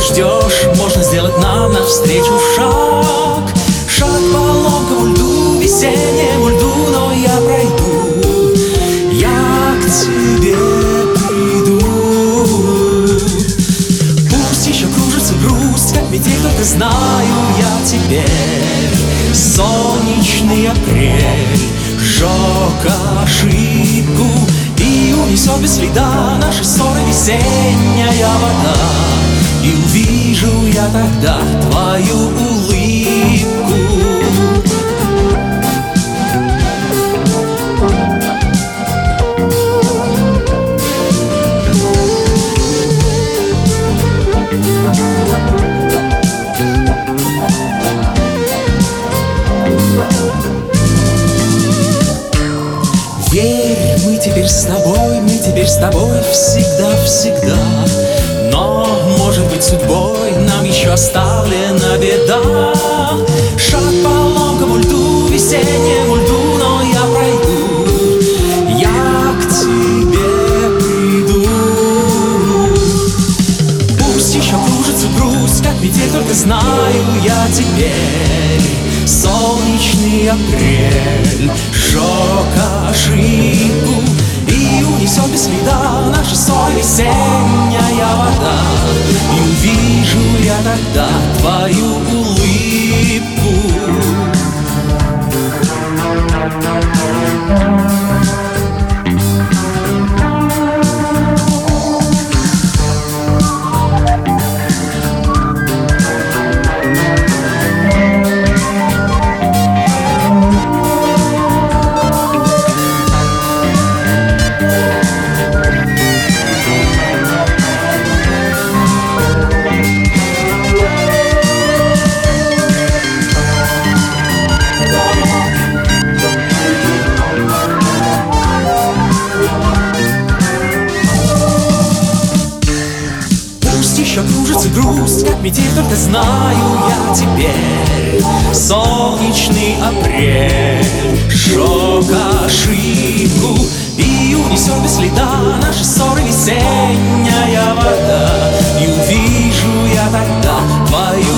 ждешь, можно сделать нам навстречу шаг. Шаг по ломкому льду, весеннему льду, но я пройду, я к тебе приду. Пусть еще кружится грусть, как метель, только знаю я теперь. Солнечный апрель сжег ошибку и унесет без следа наши ссоры весенняя вода. И увижу я тогда твою улыбку. Верь, мы теперь с тобой всегда-всегда. Но, может быть, судьбой нам еще оставлена беда. Шаг по ломкому льду, весеннему льду, но я пройду, я к тебе приду. Пусть еще кружится грусть, как метель, только знаю я теперь. Солнечный апрель сжег ошибку и унесет без следа наши ссоры весенняя вода. И увижу я тогда твою улыбку. Еще кружится грусть, как метель, только знаю я теперь. Солнечный апрель сжег ошибку и унесет без следа наши ссоры весенняя вода. И увижу я тогда твою